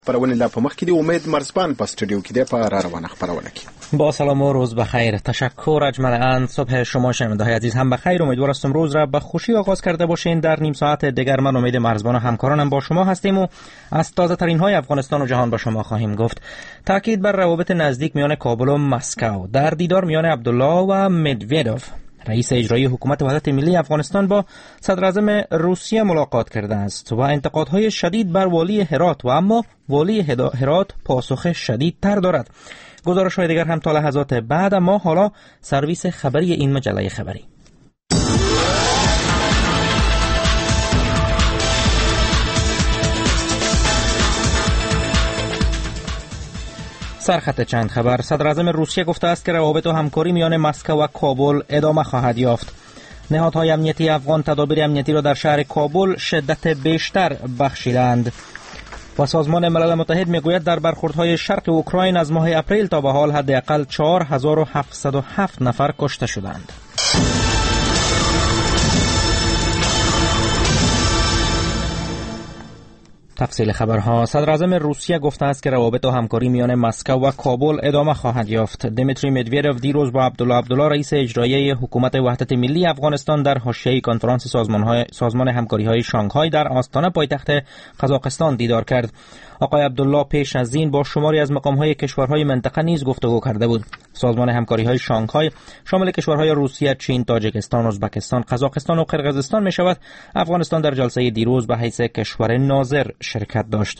خبرونه لا په مخ کې دی امید مرزبان په استودیو کې دی په را روانه خبرونه کې. با سلام و روز بخیر. تشکر اجمالاً. صبح شما شنونده‌های عزیز هم بخیر. امیدوار هستم روز را به خوشی آغاز کرده باشین. در نیم ساعت دیگر من امید مرزبان و همکارانم با شما هستیم و از تازه ترین های افغانستان و جهان با شما خواهیم گفت. تاکید بر روابط نزدیک میان کابل و مسکو. در دیدار میان عبدالله و مدویدوف، رئیس اجرایی حکومت وحدت ملی افغانستان با صدر اعظم روسیه ملاقات کرده است و انتقادهای شدید بر والی هرات و اما والی هرات پاسخ شدید تر دارد. گزارش های دیگر هم تا لحظات بعد، اما حالا سرویس خبری این مجله خبری. سرخط چند خبر. صدر اعظم روسیه گفته است که روابط و همکاری میان مسکو و کابل ادامه خواهد یافت. نهادهای امنیتی افغان تدابیر امنیتی را در شهر کابل شدت بیشتر بخشیدند. و سازمان ملل متحد میگوید در برخوردهای شرق اوکراین از ماه اپریل تا به حال حداقل 4707 نفر کشته شدند. تفصیل خبرها. صدر اعظم روسیه گفته است که روابط و همکاری میان مسکو و کابل ادامه خواهد یافت. دیمیتری مدویدوف دیروز با عبدالله رئیس اجرایی حکومت وحدت ملی افغانستان در حاشیه کنفرانس سازمان همکاری‌های شانگهای در آستانه پایتخت قزاقستان دیدار کرد. آقای عبدالله پیش از این با شماری از مقام‌های کشورهای منطقه نیز گفتگو کرده بود. سازمان همکاری‌های شانگهای شامل کشورهای روسیه، چین، تاجیکستان، ازبکستان، قزاقستان و قرقیزستان می‌شود. افغانستان در جلسه دیروز به حیث کشور ناظر شرکت داشت.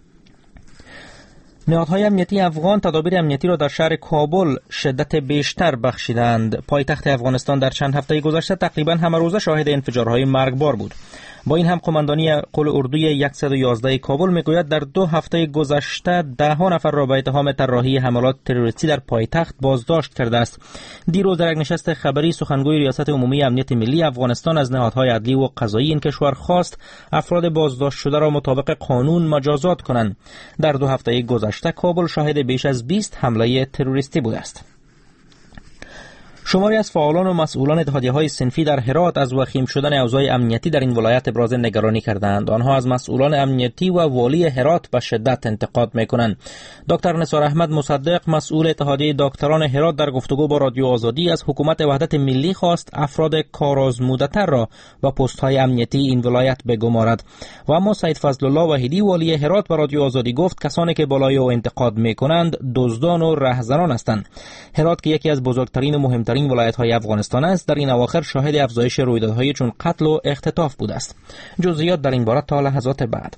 نهادهای امنیتی افغان تدابیر امنیتی را در شهر کابل شدت بیشتر بخشیدند. پایتخت افغانستان در چند هفته گذشته تقریباً همه روزه شاهد انفجارهای مرگبار بود. با این هم قماندانی قل اردوی 111 کابل میگوید در 2 هفته گذشته 10 نفر را به اتهام طراحی حملات تروریستی در پایتخت بازداشت کرده است. دیروز در یک نشست خبری سخنگوی ریاست عمومی امنیت ملی افغانستان از نهادهای عدلی و قضایی این کشور خواست افراد بازداشت شده را مطابق قانون مجازات کنند. در 2 هفته گذشته کابل شاهد بیش از 20 حمله تروریستی بوده است. شماری از فعالان و مسئولان اتحادیه‌های صنفی در هرات از وخیم شدن اوضاع امنیتی در این ولایت ابراز نگرانی کردند. آنها از مسئولان امنیتی و والی هرات به شدت انتقاد می‌کنند. دکتر نثار احمد مصدق، مسئول اتحادیه دکتران هرات، در گفتگو با رادیو آزادی از حکومت وحدت ملی خواست افراد کارآزموده‌تر را به پست‌های امنیتی این ولایت بگمارد. و اما سید فضل الله وحیدی والی هرات به رادیو آزادی گفت کسانی که بالای او انتقاد می‌کنند دزدان و رهزنان هستند. هرات که یکی از بزرگترین و مهمترین ولایت‌های افغانستان است، در این اواخر شاهد افزایش رویدادهای چون قتل و اختطاف بوده است. جزئیات در این باره تا لحظات بعد.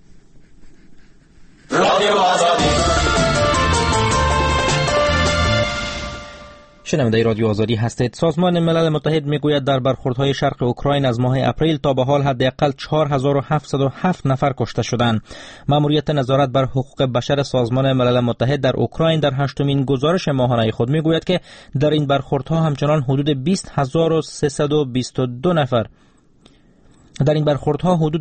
شنونده رادیو آزادی هستید. سازمان ملل متحد میگوید در برخوردهای شرق اوکراین از ماه اپریل تا به حال حداقل 4707 نفر کشته شدند. مأموریت نظارت بر حقوق بشر سازمان ملل متحد در اوکراین در 8مین گزارش ماهانه خود میگوید که در این برخوردها همچنان حدود 20322 نفر در این برخوردها حدود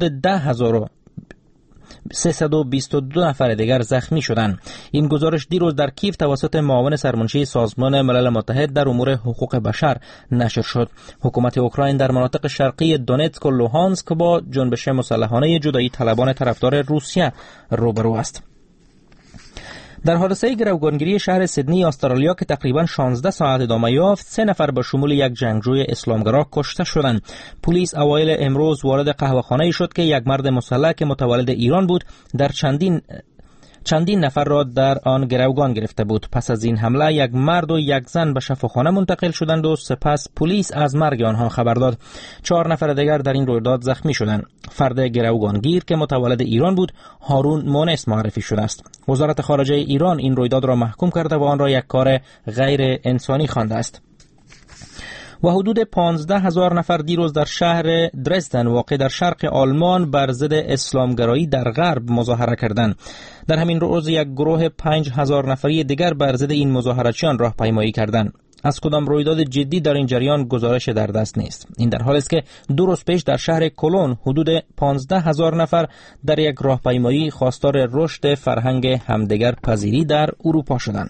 10322 نفر دیگر زخمی شدند. این گزارش دیروز در کیف توسط معاون سرمنشی سازمان ملل متحد در امور حقوق بشر نشر شد. حکومت اوکراین در مناطق شرقی دونتسک و لوهانسک با جنبش مسلحانه جدایی طلبان طرفدار روسیه روبرو است. در حادثه گروگانگیری شهر سیدنی استرالیا که تقریباً 16 ساعت ادامه یافت، 3 نفر به شمول یک جنگجوی اسلامگرا کشته شدند. پلیس اوایل امروز وارد قهوه‌خانه‌ای شد که یک مرد مسلح که متولد ایران بود در چندین نفر را در آن گروگان گرفته بود. پس از این حمله یک مرد و یک زن به شفاخانه منتقل شدند و سپس پلیس از مرگ آنها خبر داد. 4 نفر دیگر در این رویداد زخمی شدند. فرد گروگانگیر که متولد ایران بود هارون مونس معرفی شده است. وزارت خارجه ایران این رویداد را محکوم کرده و آن را یک کار غیر انسانی خوانده است. و حدود 15,000 نفر دیروز در شهر درزدن واقع در شرق آلمان بر ضد اسلامگرایی در غرب مظاهره کردند. در همین روز یک گروه 5,000 نفری دیگر بر ضد این مظاهرچیان راهپیمایی کردند. از کدام رویداد جدی در این جریان گزارش در دست نیست. این در حالی است که 2 روز پیش در شهر کلون حدود 15,000 نفر در یک راهپیمایی خواستار رشد فرهنگ همدیگر پذیری در اروپا شدند.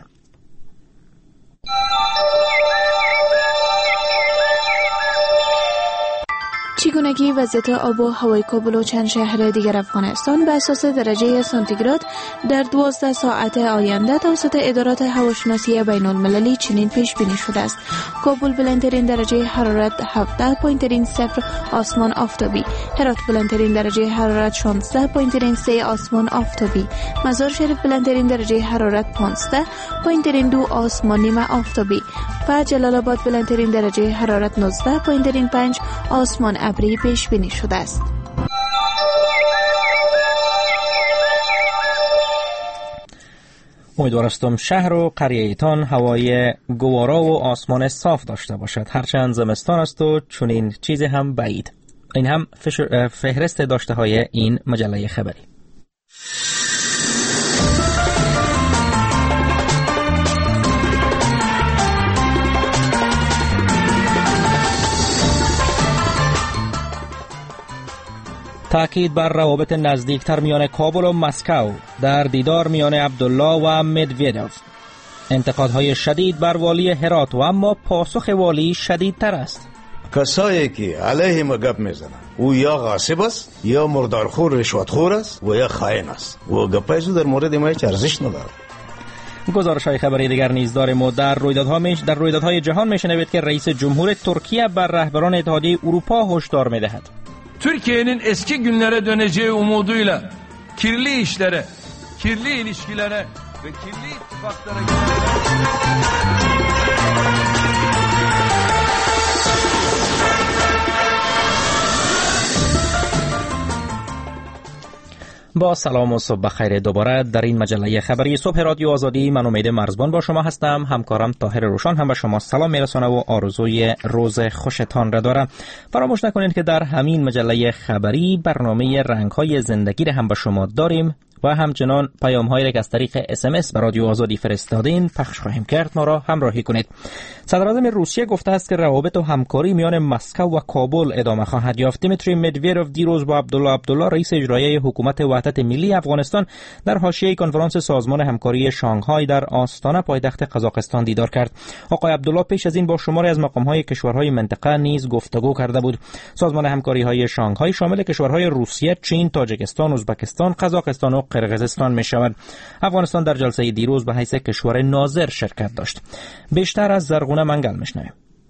چی چگونگی وضعیت آب و هوای کابل و چند شهر دیگر افغانستان به اساس درجه سانتیگراد در 12 ساعت آینده توسط ادارات هواشناسی بین المللی چنین پیش بینی شده است: کابل بلندترین درجه حرارت 17.0 آسمان آفتابی، هرات بلندترین درجه حرارت 16.3 آسمان آفتابی، مزار شریف بلندترین درجه حرارت 15.2 آسمان نیمه آفتابی و جلال آباد بلندترین درجه حرارت 19.5 آسمان ابری پیش بینی شده است. امیدوارستم شهر و قریه‌تان هوای گوارا و آسمان صاف داشته باشد، هرچند زمستان است و چنین چیزی هم بعید. این هم فهرست داشته های این مجله خبری. تأکید بر روابط نزدیکتر میان کابل و مسکو در دیدار میان عبدالله و مدویدوف. انتقادهای شدید بر والی هرات و اما پاسخ والی شدیدتر است. کسایی که علیه ما گپ میزنن او یا غاصب است یا مردارخور رشوتخور است و یا خائن است و گپایشو در مورد ما هیچ ارزش نداره. گزارش‌های خبری دیگر نیز داریم و در رویدادهای jahon میشنوید که رئیس جمهور ترکیه بر رهبران اتحادیه اروپا هشدار میدهد. Türkiye'nin eski günlere döneceği umuduyla kirli işlere, kirli ilişkilere ve kirli ittifaklara با سلام و صبح بخیر دوباره در این مجله خبری صبح رادیو آزادی. من امید مرزبان با شما هستم. همکارم طاهر روشن هم به شما سلام میرسونه و آرزوی روز خوشتان را دارم. فراموش نکنید که در همین مجله خبری برنامه رنگ‌های زندگی را هم به شما داریم و همچنان پیام‌هایی را که از طریق SMS به رادیو آزادی فرستادین پخش خواهیم کرد. ما را همراهی کنید. صدراعظم روسیه گفته است که روابط و همکاری میان مسکو و کابل ادامه خواهد یافت. دیمیتری مدویدوف دیروز با عبدالله رئیس اجرایی حکومت وحدت ملی افغانستان در حاشیه کنفرانس سازمان همکاری شانگهای در آستانه پایتخت قزاقستان دیدار کرد. آقای عبدالله پیش از این با شماری از مقام‌های کشورهای منطقه نیز گفتگو کرده بود. سازمان همکاری‌های شانگهای شامل کشورهای روسیه، چین، تاجیکستان، ازبکستان، قزاقستان و قرقیزستان می شود. افغانستان در جلسه دیروز به حیث کشور ناظر شرکت داشت. بیشتر از زرغونه منگل میشنویم.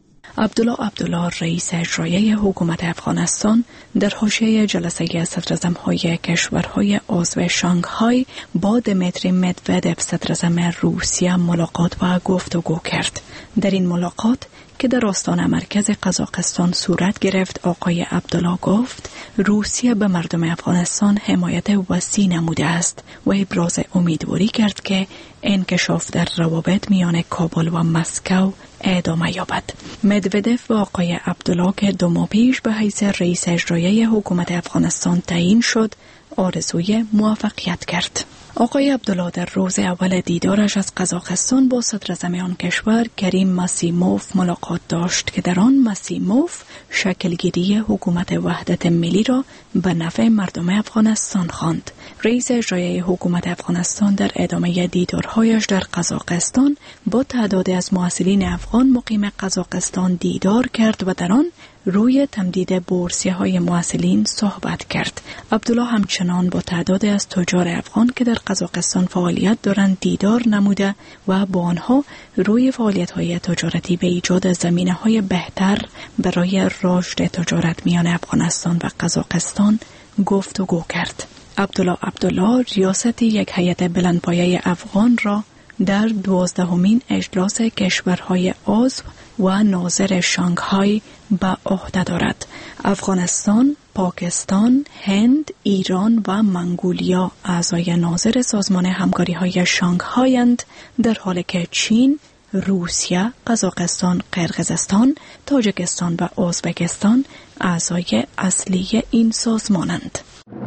عبدالله رئیس اجرایی حکومت افغانستان در حاشیه جلسه صدراعظم‌های کشورهای عضو شانگهای با دیمیتری مدودف صدراعظم روسیه ملاقات و گفتگو کرد. در این ملاقات که در آستان مرکز قزاقستان صورت گرفت، آقای عبدالله گفت روسیه به مردم افغانستان حمایت وسیع نموده است و ابراز امیدواری کرد که انکشاف در روابط میان کابل و مسکو ادامه یابد. مدودف و آقای عبدالله که 2 ماه پیش به حیث رئیس اجرایی حکومت افغانستان تعیین شد، آرزوی موفقیت کرد. آقای عبدالله در روز اول دیدارش از قزاقستان با صدراعظم آن کشور کریم مسیموف ملاقات داشت که در آن مسیموف شکلگیری حکومت وحدت ملی را به نفع مردم افغانستان خواند. رئیس اجرایی حکومت افغانستان در ادامه دیدارهایش در قزاقستان با تعدادی از مسئولین افغان مقیم قزاقستان دیدار کرد و در آن روی تمدید بورسیه‌های مسئولین صحبت کرد. عبدالله همچنان با تعدادی از تجار افغان که در قزاقستان فعالیت دارند دیدار نموده و با آنها روی فعالیت‌های تجارتی به ایجاد زمینه‌های بهتر برای رشد تجارت میان افغانستان و قزاقستان گفتگو کرد. عبدالله ریاست یک هیئت بلندپایه افغان را در 12مین اجلاس کشورهای عضو و ناظر شانگهای به عهده دارد. افغانستان، پاکستان، هند، ایران و منگولیا اعضای ناظر سازمان همکاری‌های شانگهایند، در حالی که چین، روسیه، قزاقستان، قرقیزستان، تاجیکستان و ازبکستان اعضای اصلی این سازمانند.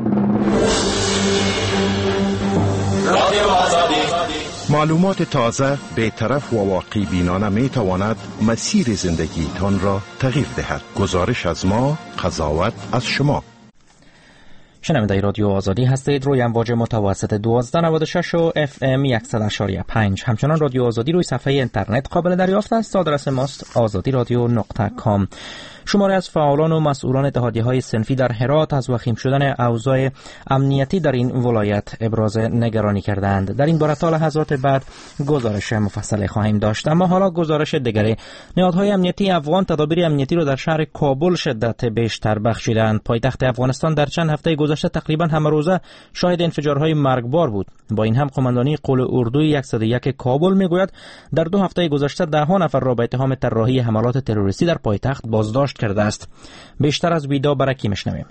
معلومات تازه، بی‌طرف و واقعی بینانه می تواند مسیر زندگی تان را تغییر دهد. گزارش از ما، قضاوت از شما. شنونده رادیو آزادی هستید روی امواج متوسط 1296 و FM 100.5. همچنان رادیو آزادی روی صفحه اینترنت قابل دریافت است. آدرس ماست azadiradio.com. شماری از فعالان و مسئولان اتحادیه‌های صنفی در هرات از وخیم شدن اوضاع امنیتی در این ولایت ابراز نگرانی کردند. در این باره تا لحظات بعد گزارش مفصل خواهیم داشت. اما حالا گزارش دیگری. نهادهای امنیتی افغان تدابیر امنیتی را در شهر کابل شدت بیشتر بخشیدند. پایتخت افغانستان در چند هفته گذشته تقریبا همه روزه شاهد انفجارهای مرگبار بود. با این هم قماندانی قول اردوی 101 کابل میگوید در 2 هفته گذشته 10 نفر را به اتهام طراحی حملات تروریستی در پایتخت بازداشت کرده است. بیشتر از ویدا برکی میشنویم.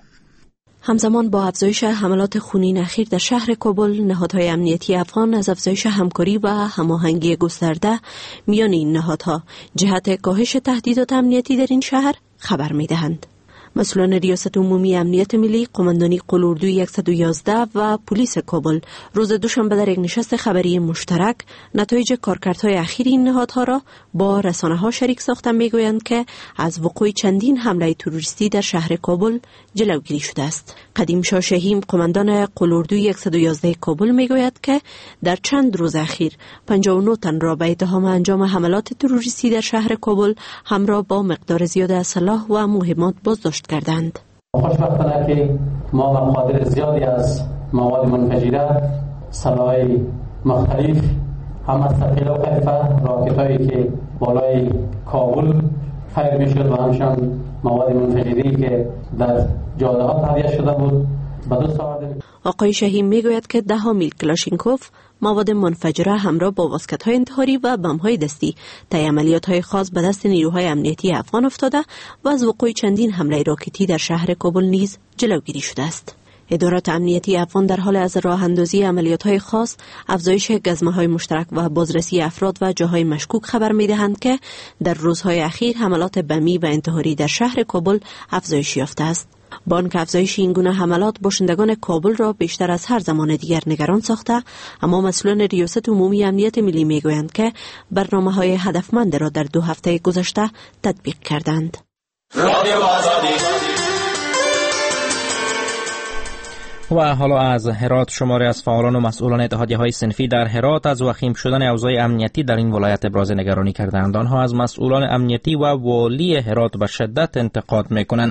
همزمان با افزایش حملات خونین اخیر در شهر کابل، نهادهای امنیتی افغان از افزایش همکاری و هماهنگی گسترده میان این نهادها جهت کاهش تهدیدات امنیتی در این شهر خبر میدهند. مسئولان ریاست عمومی امنیت ملی، قماندانی قول اردوی 111 و پلیس کابل روز دوشنبه در یک نشست خبری مشترک نتایج کارکردهای اخیر این نهادها را با رسانه‌ها شریک ساختند. میگویند که از وقوع چندین حمله تروریستی در شهر کابل جلوگیری شده است. قدیم شاه شهیم، قماندان قول اردوی 111 کابل میگوید که در چند روز اخیر 59 تن را به اتهام انجام حملات تروریستی در شهر کابل همراه با مقدار زیاد اسلحه و مهمات بازداشت کردند. خوشبختانه که ما مقادیر زیادی از مواد منفجره، سلاح مختلف، هم از ثقیل و خفیف، راکتایی که بالای کابل فیر میشد و همچنان مواد منفجری که در جاده ها تهیه شده بود به دست آوردیم. آقای شهیم میگوید که 10 میل کلاشینکوف، مواد منفجره همراه با واسکت‌های انتحاری و بم‌های دستی طی عملیات‌های خاص به دست نیروهای امنیتی افغان افتاده و از وقوع چندین حمله راکتی در شهر کابل نیز جلوگیری شده است. ادارات امنیتی افغان در حال از راه اندازی عملیات‌های خاص، افزایش گزمه‌های مشترک و بازرسی افراد و جاهای مشکوک خبر می‌دهند که در روزهای اخیر حملات بمی و انتحاری در شهر کابل افزایش یافته است. با آنکه افزایش این گونه حملات باشندگان کابل را بیشتر از هر زمان دیگر نگران ساخته، اما مسئولان ریاست عمومی امنیت ملی میگویند که برنامه‌های هدفمند را در 2 هفته گذشته تطبیق کردند. و حالا از هرات. شماری از فعالان و مسئولان اتحادیه‌های صنفی در هرات از وخیم شدن اوضاع امنیتی در این ولایت ابراز نگرانی کردند. آنها از مسئولان امنیتی و والی هرات به شدت انتقاد میکنند.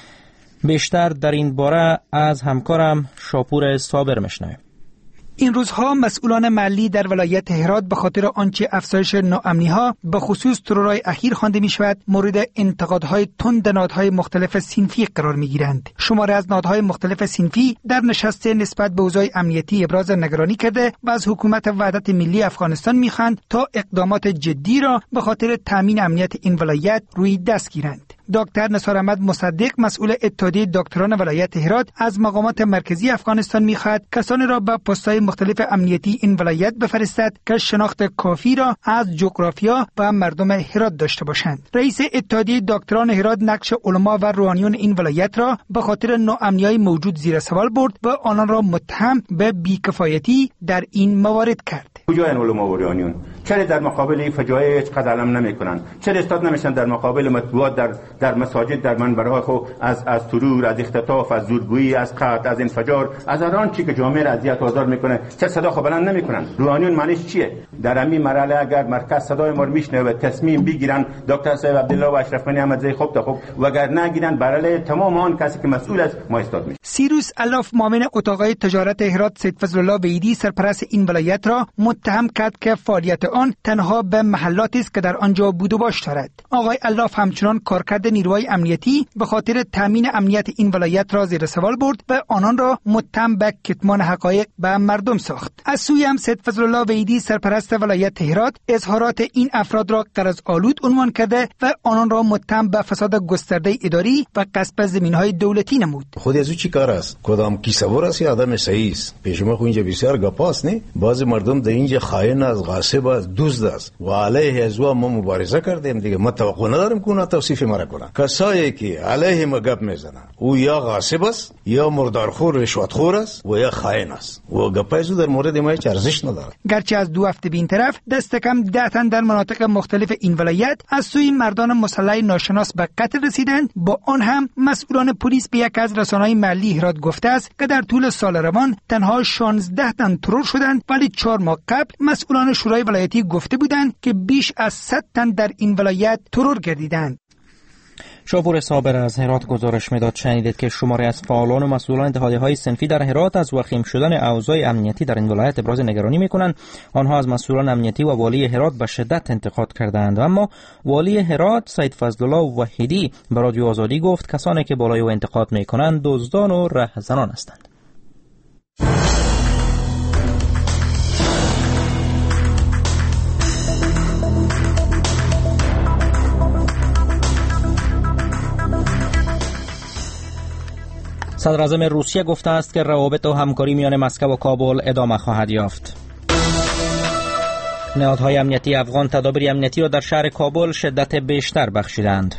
بیشتر در این باره از همکارم شاپور صابر میشنویم. این روزها مسئولان محلی در ولایت هرات به خاطر آنچه افزایش ناامنی‌ها به خصوص ترورهای اخیر خوانده می‌شود مورد انتقادهای تند نهادهای مختلف صنفی قرار می‌گیرند. شماری از نهادهای مختلف صنفی در نشست نسبت به اوضاع امنیتی ابراز نگرانی کرده و از حکومت وحدت ملی افغانستان می‌خواهند تا اقدامات جدی را به خاطر تامین امنیت این ولایت روی دست گیرند. دکتر نثار احمد مصدق، مسئول اتحادیه دکتران ولایت هرات، از مقامات مرکزی افغانستان می‌خواهد کسانی را به پست‌های مختلف امنیتی این ولایت بفرستد که شناخت کافی را از جغرافیا و مردم هرات داشته باشند. رئیس اتحادیه دکتران هرات نقش علما و روحانیون این ولایت را به خاطر ناامنی‌های موجود زیر سوال برد و آنان را متهم به بی‌کفایتی در این موارد کرد. کجای علما و روحانیون؟ چرا در مقابل فجایع هیچ قدر علم نمی‌کنند؟ چرا استاد نمیشن در مقابل مطبوعات در مساجد، در منبرهای خود از ترور، از اختطاف، از زورگویی، از قتل، از انفجار، از هر آن چیزی که جامعه را اذیت و آزار میکنه چه صدا خو بلند نمیکنن؟ روحانیون معنیش چیه؟ در همین مرحله اگر مرکز صدای ما رو میشنوه و تصمیم بگیرن، دکتر صاحب عبدالله و اشرف غنی احمدزی خوب تا خوب، وگر نگیرن برای تمام آن کسی که مسئول است ما استاد میشه. سیروس الاف، معاون اتاقای تجارت هرات، سید فضل الله ویدی، سرپرست این ولایت را متهم کرد که فعالیت آن تنها به محلاتی است که در آنجا بود و باش دارد. آقای الاف همچنان کارکرد نیروهای امنیتی به خاطر تامین امنیت این ولایت را زیر سوال برد و آنان را متهم به کتمان حقایق به مردم ساخت. از سوی هم سید فضل الله ویدی، سرپرست ولایت هرات، اظهارات این افراد را غرض آلود عنوان کرده و آنان را متهم به فساد گسترده اداری و غصب زمین‌های دولتی نمود. خود از او چی کار است؟ کدام کیسه‌ور است یا آدم صحیح است؟ پیش ما خو اینجا بسیار گپاست نه؟ بعضی مردم در اینجا خائن است، غاصب است، دزد است و علیه از ما مبارزه کردیم دیگه. ما توقع نداریم که اونا توصیف ما را کنن. کسایی که علیه ما گپ میزنن او یا غاصب است یا مردارخور رشوتخور است و یا خائن است و گپای زو در مورد ما هیچ ارزش نداره. گرچه از 2 هفته به این طرف دست کم 10 تن در مناطق مختلف این ولایت از سوی مردان مسلح ناشناس به قتل رسیدند، با آن هم مسئولان پلیس به یک از رسانه‌های محلی هرات گفته است که در طول سال روان تنها 16 تن ترور شدند، ولی 4 ماه قبل مسئولان شورای ولایتی گفته بودند که بیش از 100 تن در این ولایت ترور گردیدند. شاپور صابر از هرات گزارش میداد. شنیدید که شماری از فعالان و مسئولان اتحادیه‌های صنفی در هرات از وخیم شدن اوضاع امنیتی در این ولایت ابراز نگرانی میکنند. آنها از مسئولان امنیتی و والی هرات به شدت انتقاد کردند، اما والی هرات سید فضلالله وحیدی به رادیو آزادی گفت کسانی که بالای او انتقاد میکنند دزدان و رهزنان هستند. صدر اعظم روسیه گفته است که روابط و همکاری میان مسکو و کابل ادامه خواهد یافت. نهادهای امنیتی افغان تدابیر امنیتی را در شهر کابل شدت بیشتر بخشیدند.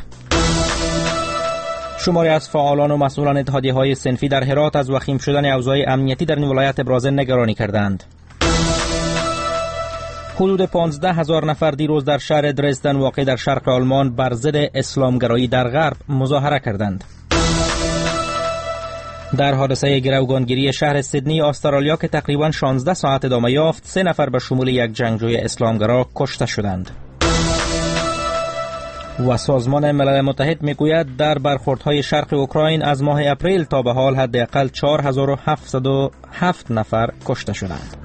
شماری از فعالان و مسئولان اتحادیه‌های صنفی در هرات از وخیم شدن اوضاع امنیتی در این ولایت ابراز نگرانی کردند. حدود 15,000 نفر دیروز در شهر درزدن واقع در شرق آلمان بر ضد اسلامگرایی در غرب مظاهره کردند. در حادثه گروگانگیری شهر سیدنی استرالیا که تقریباً 16 ساعت ادامه یافت، 3 نفر به شمول یک جنگجوی اسلامگرا کشته شدند. و سازمان ملل متحد میگوید در برخوردهای شرق اوکراین از ماه اپریل تا به حال حداقل 4707 نفر کشته شدند.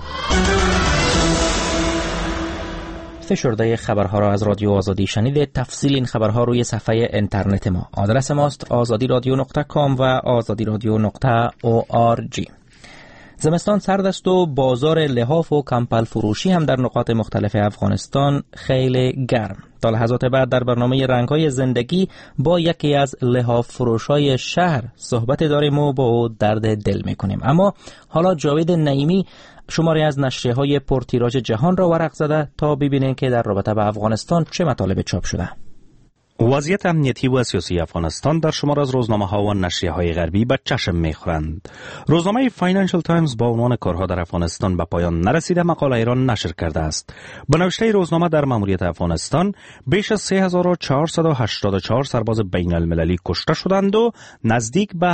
فشرده خبرها را از رادیو آزادی شنیدید. تفصیل این خبرها روی صفحه اینترنت ما. آدرس ماست azadiradio.com و azadiradio.org. زمستان سرد است و بازار لحاف و کمپل فروشی هم در نقاط مختلف افغانستان خیلی گرم. تا لحظات بعد در برنامه رنگ‌های زندگی با یکی از لحاف فروشای شهر صحبت داریم و با او درد دل میکنیم. اما حالا جاوید نعیمی شماری از نشریه‌های پرتیراژ جهان را ورق زده تا ببینیم که در رابطه با افغانستان چه مطالب چاپ شده. وضعیت امنیتی و سیاسی افغانستان در شمار از روزنامه‌ها و نشریه‌های غربی به چشم می‌خورند. روزنامه فاینانشل تایمز با عنوان کارها در افغانستان به پایان نرسیده مقاله را نشر کرده است. به نوشته روزنامه در ماموریت افغانستان بیش از 3484 سرباز بین‌المللی کشته شدند و نزدیک به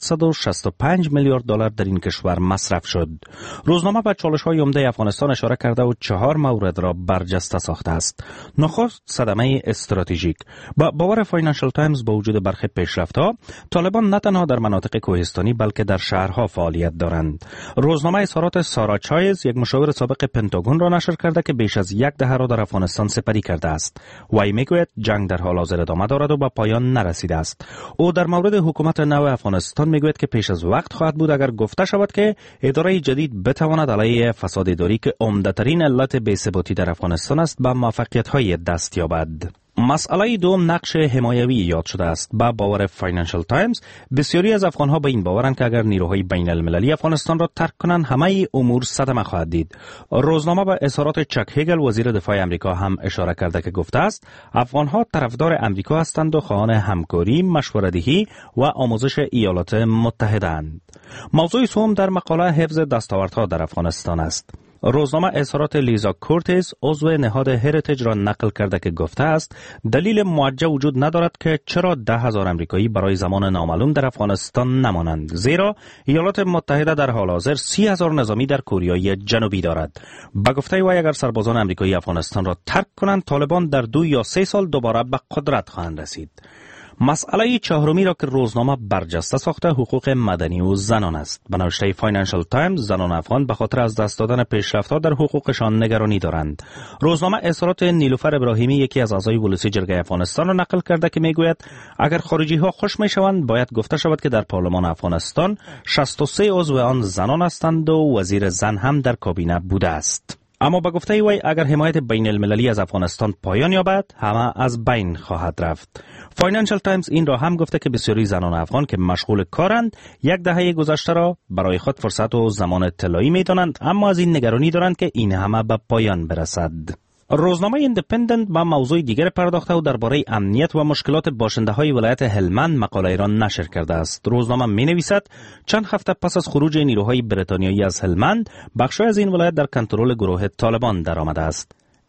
765 میلیارد دلار در این کشور مصرف شد. روزنامه به چالش‌های عمده افغانستان اشاره کرده و 4 مورد را برجسته ساخته است. نخست صدمه استراتژیک. با باور فاینانشل تایمز با وجود برخی پیشرفت‌ها، طالبان نه تنها در مناطق کوهستانی بلکه در شهرها فعالیت دارند. روزنامه اظهارات سارا چایز، یک مشاور سابق پنتاگون را نشر کرده که بیش از 1 دهه را در افغانستان سپری کرده است. وی میگوید جنگ در حال حاضر ادامه دارد و به پایان نرسیده است. او در مورد حکومت نو افغانستان میگوید که پیش از وقت خواهد بود اگر گفته شود که اداره جدید بتواند علیه فساد اداری که عمده‌ترین علت بی‌ثباتی در افغانستان است به موفقیت‌های دست یابد. مسئله دوم نقش حمایوی یاد شده است. با باور فاینانشل تایمز بسیاری از افغانها به این باورند که اگر نیروهای بین المللی افغانستان را ترک کنند همه امور صدمه خواهد دید. روزنامه به اظهارات چک هیگل وزیر دفاع امریکا هم اشاره کرده که گفته است افغانها طرفدار امریکا هستند و خواهان همکاری، مشوره‌دهی و آموزش ایالات متحده اند. موضوع سوم در مقاله حفظ دستاوردها در افغانستان است. روزنامه اظهارات لیزا کورتیز عضو نهاد هریتیج را نقل کرده که گفته است دلیل موجه وجود ندارد که چرا 10,000 امریکایی برای زمان نامعلوم در افغانستان نمانند، زیرا ایالات متحده در حال حاضر 30,000 نظامی در کوریای جنوبی دارد. به گفته وی اگر سربازان امریکایی افغانستان را ترک کنند طالبان در 2 یا 3 سال دوباره به قدرت خواهند رسید. مسئله چهارمی را که روزنامه برجسته ساخته حقوق مدنی و زنان است. به نوشته فاینانشل تایمز زنان افغان به خاطر از دست دادن پیشرفت‌ها در حقوقشان نگرانی دارند. روزنامه اظهارات نیلوفر ابراهیمی یکی از اعضای ولسی جرگه افغانستان را نقل کرده که میگوید اگر خارجی‌ها خوش میشوند باید گفته شود که در پارلمان افغانستان 63 عضو آن زنان هستند و وزیر زن هم در کابینه بوده است. اما به گفته وی اگر حمایت بین المللی از افغانستان پایان یابد همه از بین خواهد رفت. فاینانشل تایمز این را هم گفته که بسیاری زنان افغان که مشغول کارند 1 دهه گذشته را برای خود فرصت و زمان طلایی می‌دانند، اما از این نگرانی دارند که این همه به پایان برسد. روزنامه ایندیپندنت با موضوع دیگر پرداخته و درباره امنیت و مشکلات باشنده‌های ولایت هلمند مقاله را نشر کرده است. روزنامه می‌نویسد چند هفته پس از خروج نیروهای بریتانیایی از هلمند، بخشی از این ولایت در کنترل گروه طالبان درآمده است.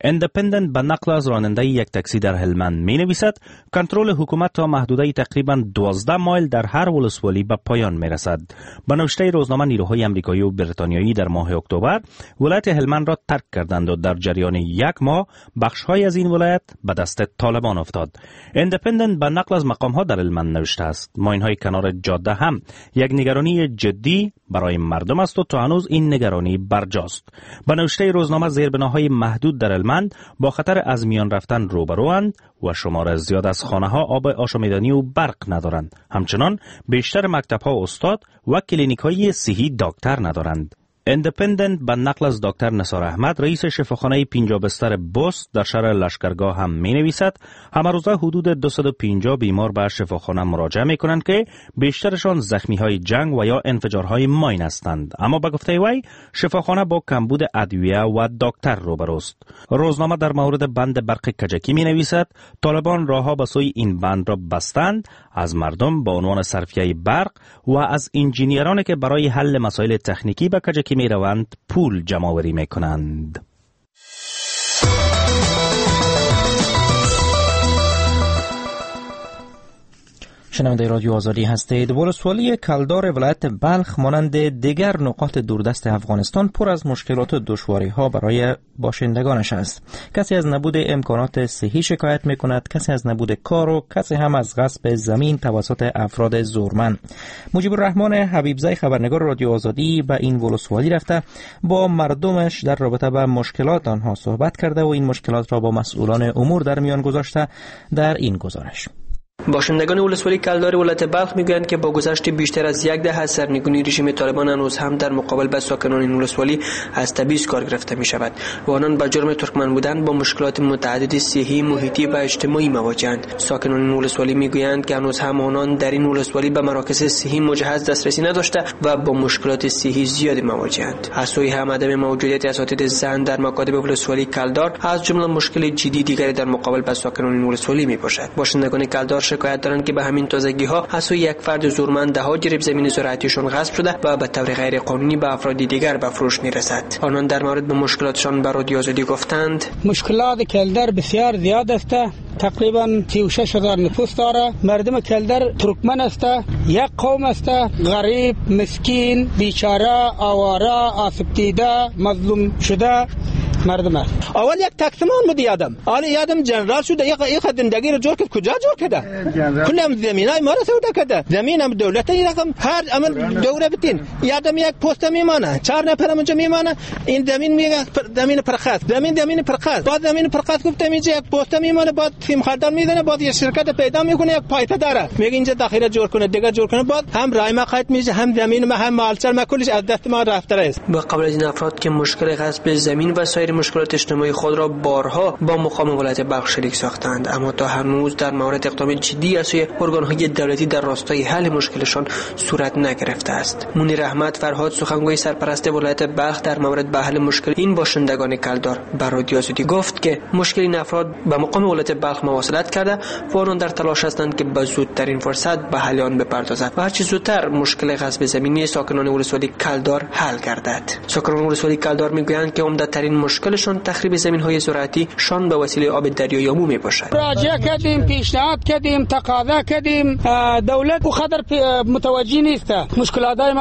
اندپندنت به نقل از راننده یک تاکسی در هلمند می نویسد کنترل حکومت تا محدوده تقریبا 12 مایل در هر ولسوالی به پایان می رسد. به نوشته روزنامه نیروهای امریکایی و بریتانیایی در ماه اکتبر ولایت هلمند را ترک کردند و در جریان یک ماه بخش‌های از این ولایت به دست طالبان افتاد. اندپندنت به نقل از مقام‌ها در هلمند نوشته است ماین‌های کنار جاده هم یک نگرانی جدی برای مردم است و تا هنوز این نگرانی برجاست. به نوشته روزنامه زیربناهای محدود در هلمند با خطر از میان رفتن روبروند و شمار زیاد از خانه‌ها آب آشامیدنی و برق ندارند. همچنان بیشتر مکتب‌ها استاد و کلینیک‌های صحی دکتر ندارند. اندپندنت به نقل از دکتر نثار احمد رئیس شفاخانه 50 بستر بست در شهر لشکرگاه هم می نویسد همه روزه حدود 250 بیمار به شفاخانه مراجعه می کنند که بیشترشان زخمی های جنگ و یا انفجارهای ماین هستند، اما به گفته وی شفاخانه با کمبود ادویه و دکتر روبروست. روزنامه در مورد بند برق کجکی می نویسد طالبان راهها به سوی این بند را بستند، از مردم به عنوان صرفیه برق و از انجینیرانی که برای حل مسائل تکنیکی به کجکی می روند پول جمع‌آوری می کنند. شنونده رادیو آزادی هستید. ولسوالی کلدار ولایت بلخ مانند دیگر نقاط دوردست افغانستان پر از مشکلات و دشواری‌ها برای باشندگانش است. کسی از نبود امکانات صحی شکایت می‌کند، کسی از نبود کار و کسی هم از غصب زمین توسط افراد زورمند. مجیب الرحمن حبیبزی خبرنگار رادیو آزادی به این ولسوالی رفته با مردمش در رابطه با مشکلات آنها صحبت کرده و این مشکلات را با مسئولان امور در میان گذاشته. در این گزارش باشندگان ولسوالی کلدار ولایت بلخ میگویند که با گذشت بیشتر از یک دهه از سرنگونی رژیم طالبان هنوز هم در مقابل با ساکنان این ولسوالی از تبعیض کار گرفته می شود و آنان به جرم ترکمن بودن با مشکلات متعدد صحی، محیطی و اجتماعی مواجهند. ساکنان این ولسوالی میگویند که هنوز هم آنان در این ولسوالی به مراکز صحی مجهز دسترسی نداشته و با مشکلات صحی زیادی مواجهند. از سوی هم عدم موجودیت اساتید زن در مکاتب ولسوالی کلدار از جمله مشکل جدی دیگری در مقابل با ساکنان این ولسوالی میباشد. باشندگان کلدار شکایت دارند که به همین تازگی‌ها از سوی یک فرد زورمند ده‌ها جریب زمین زراعتیشان غصب شده و به طور غیر قانونی به افراد دیگر به فروش می‌رسد. آنان در مورد به مشکلاتشان به رادیو آزادی گفتند: مشکلات کلدر بسیار زیاد است. تقریبا 36,000 نفوس داره. مردم کلدر ترکمن است، یک قوم است، غریب، مسکین، بیچاره، آواره، آسیب دیده، مظلوم شده مردم است. اول یک تکتمان بود یادم، حالا یادم جنرال شده، یک خدمتگی رو جور کرد. کجا جور کرده؟ کلم زمینای ما رو سودا کرده. زمینم دولتی رقم هر عمل دوره بتین. یادم یک پست میمانه، 4 نفر اونجا میمانه. این زمین میگه زمین پرخاست، زمین پرخاست. بعد زمین پرخاست گفته میگه یک پست میمانه، بعد تیم خردان میزنه، بعد یه شرکت پیدا میکنه، یک پایپ داره، میگه اینجا ذخیره جور کنه، دیگه جور کنه. بعد هم رای ما قید میشه، هم زمین ما، هم مالچر ما، کلش از دست ما رفته است. با قبل از این افراد که مشکل غصب زمین و سایر مشکلات اجتماعی خود را بارها با مقام ولایت بلخ شریک ساختند، اما تا هنوز در مورد اقدام جدی از سوی ارگان‌های دولتی در راستای حل مشکلشان صورت نگرفته است. منیر احمد فرهاد سخنگوی سرپرست ولایت بلخ در مورد به حل مشکل این باشندگان کلدار به رادیو آزادی گفت که مشکل این افراد به مقام ولایت بلخ مواصلت کرده و آنان در تلاش هستند که به زودترین فرصت به حل آن بپردازند و هرچه زودتر مشکل غصب زمینی ساکنان ولسوالی کلدار حل گردد. ساکنان ولسوالی کلدار میگویند که عمده‌ترین مشکلشان تخریب زمین‌های زراعتی شان به وسیله آب دریای آمو میباشد. راجع کردیم، پیشنهاد کردیم، تقاضا کردیم، دولت بخاطر متوجه نیست. مشکلاتای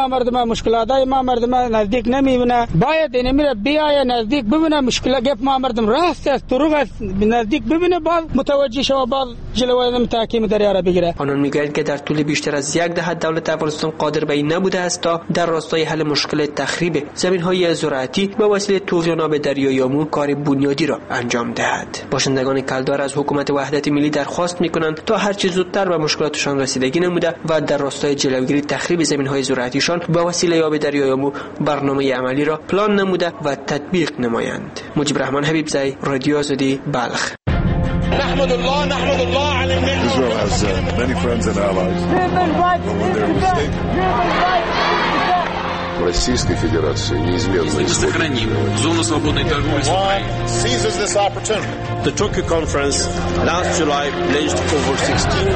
ما مردم نزدیک نمیبینه. باید اینمیره بیاید نزدیک ببینه مشکل گپ ما مردم راست است، دروغ است، نزدیک ببینه بعد متوجه شو، بعد جلوی تحکیم دریا را بگیره. آنان میگویند که در طول بیشتر از یک دهه دولت افغانستان قادر به این نبوده است تا در راستای حل مشکل تخریب زمین‌های زراعتی به وسیله طغیان آب دریای آمو کار بنیادی را انجام دهد. باشندگان کلدار از حکومت وحدت ملی درخواست می‌کنند تا هر چه زودتر به مشکلاتشان رسیدگی نموده و در راستای جلوگیری تخریب زمین‌های زراعتیشان به وسیله آب دریای آمو برنامه عملی را پلان نموده و تطبیق نمایند. مجیب الرحمن حبیبزی، رادیو آزادی، بلخ. نحمد الله على النعمة. Israel has many friends and allies. When they're mistaken. Российской Федерации неизменно сохраним зону свободной торговли с Украиной. Seizes this opportunity. The Tokyo conference last July pledged over 16.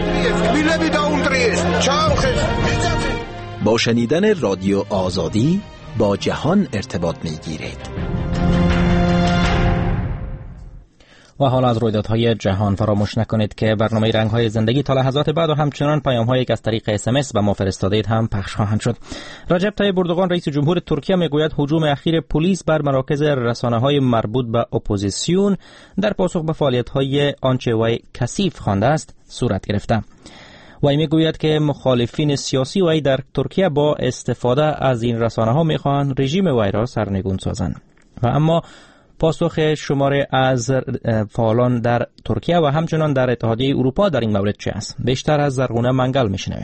با شنیدن رادیو آزادی با جهان ارتباط می‌گیرید. و حالا از رویدادهای جهان فراموش نکنید که برنامه رنگ‌های زندگی تا لحظات بعد و همچنان پیام‌هایی که از طریق SMS به ما فرستادید هم پخش خواهند شد. رجب طیب اردوغان رئیس جمهور ترکیه میگوید هجوم اخیر پلیس بر مراکز رسانه‌های مربوط به اپوزیسیون در پاسخ به فعالیت‌های آنچه وی کثیف خوانده است صورت گرفته. وی میگوید که مخالفین سیاسی وی در ترکیه با استفاده از این رسانه‌ها می‌خواهند رژیم وی را سرنگون سازند. و اما پاسخ شماره از فعالان در ترکیه و همچنان در اتحادیه اروپا در این مورد چه است؟ بیشتر از زرغونه منگل میشنویم.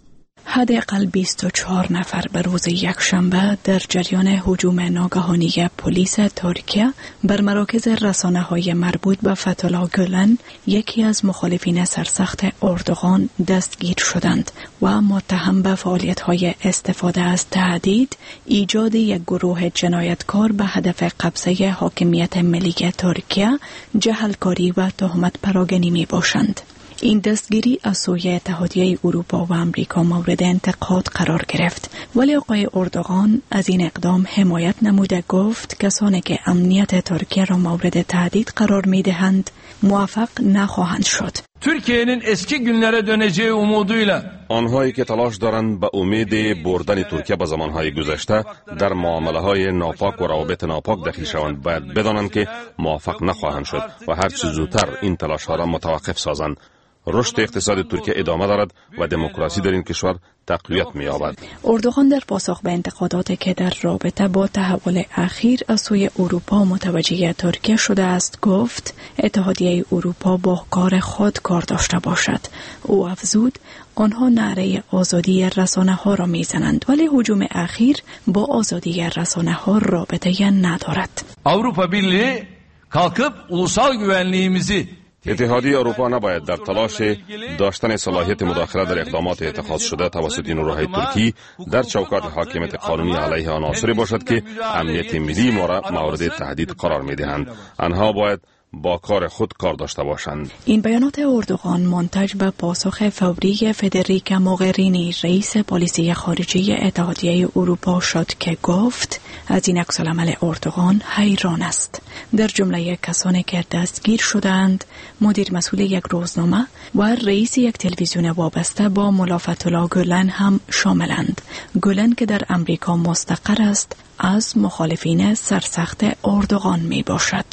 حداقل 24 نفر به روز یکشنبه در جریان هجوم ناگهانی پلیس ترکیه بر مراکز رسانه‌های مربوط به فتح‌الله گولن، یکی از مخالفین سرسخت اردوغان، دستگیر شدند و متهم به فعالیت‌های استفاده از تهدید، ایجاد یک گروه جنایتکار به هدف قبضه حاکمیت ملی ترکیه، جهلکاری و تهمت پراگنی می‌باشند. این دستگیری از سوی اتحادیه اروپا و امریکا مورد انتقاد قرار گرفت، ولی آقای اردوغان از این اقدام حمایت نموده گفت کسانی که امنیت ترکیه را مورد تهدید قرار می‌دهند موفق نخواهند شد. Türkiye'nin eski günlere döneceği umuduyla آنهایی که تلاش دارند به امید بردن ترکیه به زمانهای گذشته در معامله‌های ناپاک و روابط ناپاک دخیل شوند باید بدانند که موفق نخواهند شد و هر چه زودتر این تلاش‌ها را متوقف سازند. رشد اقتصاد ترکیه ادامه دارد و دموکراسی در این کشور تقویت می‌یابد. اردوغان در پاسخ به انتقاداتی که در رابطه با تحول اخیر از سوی اروپا متوجه ترکیه شده است گفت اتحادیه اروپا با کار خود کار داشته باشد. او افزود آنها نعره آزادی رسانه‌ها را میزنند ولی هجوم اخیر با آزادی رسانه‌ها رابطه ندارد. Avrupa Birliği kalkıp ulusal güvenliğimizi اتحادیه اروپا نباید در تلاش داشتن صلاحیت مداخله در اقدامات اتخاذ شده توسط نیروهای ترکی در چوکات حاکمیت قانونی علیه عناصری باشد که امنیت ملی ما را مورد تهدید قرار می‌دهند. آنها باید با کار خود کار داشته باشند. این بیانات اردوغان منتج به پاسخ فوری فدریکا موغرینی رئیس پلیسی خارجی اتحادیه اروپا شد که گفت از این عکس‌العمل اردوغان حیران است. در جمله کسانی که دستگیر شدند مدیر مسئول یک روزنامه و رئیس یک تلویزیون وابسته با ملا فتح‌الله گولن هم شاملند. گولن که در امریکا مستقر است از مخالفین سرسخت اردوغان می باشد.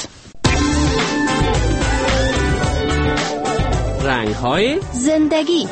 رنگ‌های زندگی.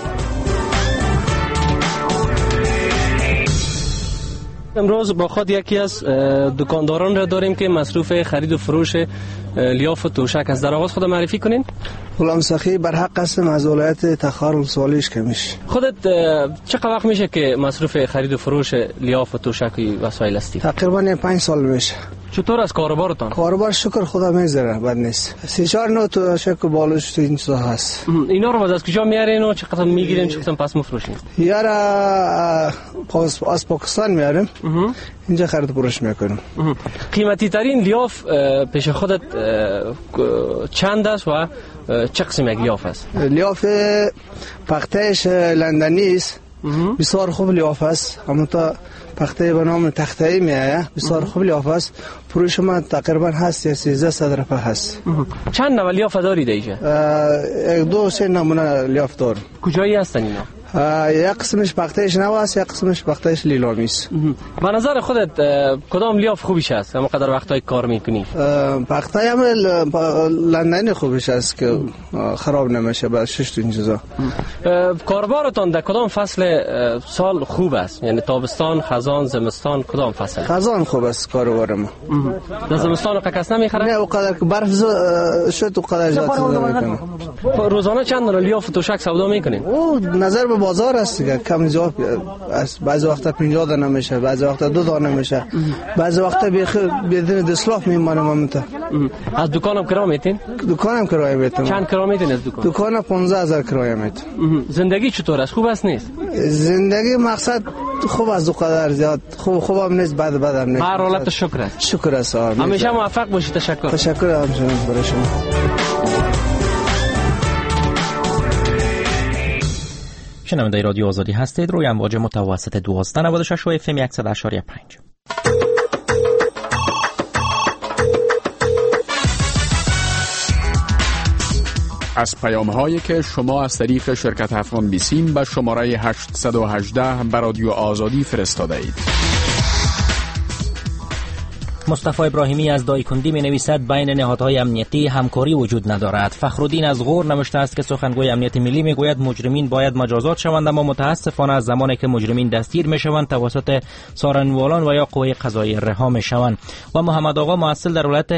امروز با خود یکی از دکانداران را داریم که مصروف خرید و فروش لیاف و توشک است. در آغاز خود معرفی کنین. غلام سخی بر حق هستم از ولایت تخار ولسوالیش کمیش. خودت چقدر وقت میشه که مصروف خرید و فروش لیاف و توشک و وسایل هستی؟ تقریبا 5 سال میشه. چطور از کاروبارتان؟ کاروبار شکر خدا میذاره بد نیست. 3-4 نوع توشک و بالوش تو این چیزا هست. اینا رو از کجا میارین و چقدر میگیرین چقدر پس میفروشین؟ یارا از پاکستان میاریم. اینجا خرید و فروش میکنیم. قیمتی ترین لیاف پیش خودت چند است و چه قسم یک لیاف است؟ لیاف پختهش لندنی است. بسیار خوب لیاف است. اما تا پخته به نام تخته‌ای میآید. بسیار خوب لیاف است. فروش ما تقریبا هست یا 1300 روپیه هست. چند نوع لیاف دارید اینجا؟ 1-2-3 نمونه لیاف داریم. کجایی هستن اینا؟ یک قسمش پختهش نو است، یک قسمش پختهش لیلامی است. به نظر خودت کدام لیاف خوبیش است؟ اما قدر وقتای کار میکنی؟ پخته هم لندنی خوبش است که خراب نمیشه بعد 6 تا این چیزا. کاربارتان در کدام فصل سال خوب است؟ یعنی تابستان، خزان، زمستان کدام فصل؟ خزان خوب است کاربار ما. در زمستان کس نمیخره؟ نه اونقدر که برف شد اونقدر زیاد نمیکنه. روزانه چند لیاف و توشک سودا میکنین؟ او نظر به بازار است دیگه. کم جواب است. بعضی وقتا 50 دانه میشه، بعضی وقتا 2 دانه میشه، بعضی وقتا بدون دسلاف میمونه مامتا. از دکانم کرایه میتین؟ دکانم کرایه میتم. چند کرایه میتین از دکان؟ دکانم 15000 کرایه میتم. زندگی چطور است؟ خوب است نیست؟ زندگی مقصد خوب است، اونقدر زیاد خوبم نیست، بدم نیست. هر حالت شکر است. شکر است. همیشه موفق باشید. تشکر. تشکر همچنین برای شما. شنونده رادیو آزادی هستید. روی امواج متوسط 1296 و FM 100.5. از پیام‌هایی که شما از طریق شرکت افغان بیسیم به شماره 818 به رادیو آزادی فرستاده اید. مصطفی ابراهیمی از دایکندی می نویسد بین نهادهای امنیتی همکاری وجود ندارد. فخرالدین از غور نوشته است که سخنگوی امنیت ملی می گوید مجرمین باید مجازات شوند، اما متاسفانه از زمانی که مجرمین دستگیر می شوند توسط سارنوالان و یا قوه قضاییه رها می شوند. و محمد آقا معسل در ولایت